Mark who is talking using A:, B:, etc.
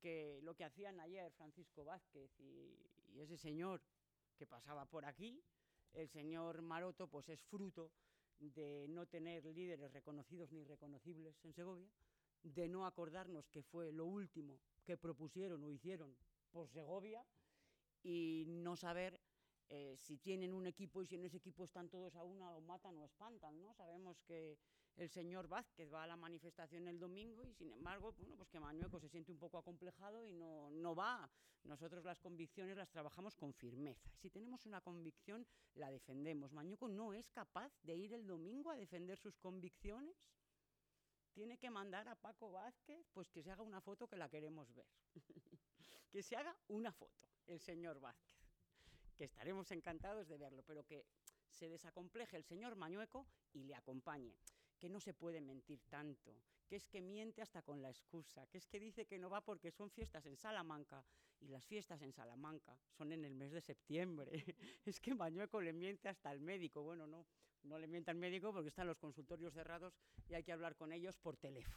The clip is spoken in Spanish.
A: que lo que hacían ayer Francisco Vázquez y ese señor que pasaba por aquí, el señor Maroto, pues es fruto de no tener líderes reconocidos ni reconocibles en Segovia, de no acordarnos que fue lo último que propusieron o hicieron por Segovia y no saber si tienen un equipo y si en ese equipo están todos a una o matan o espantan, ¿no? Sabemos que el señor Vázquez va a la manifestación el domingo y sin embargo, bueno, pues que Mañueco se siente un poco acomplejado y no va. Nosotros las convicciones las trabajamos con firmeza. Si tenemos una convicción, la defendemos. Mañueco no es capaz de ir el domingo a defender sus convicciones. Tiene que mandar a Paco Vázquez pues que se haga una foto que la queremos ver. Que se haga una foto, el señor Vázquez. Que estaremos encantados de verlo, pero que se desacompleje el señor Mañueco y le acompañe. Que no se puede mentir tanto, que es que miente hasta con la excusa, que es que dice que no va porque son fiestas en Salamanca y las fiestas en Salamanca son en el mes de septiembre. Es que Mañueco le miente hasta al médico. Bueno, no le miente al médico porque están los consultorios cerrados y hay que hablar con ellos por teléfono.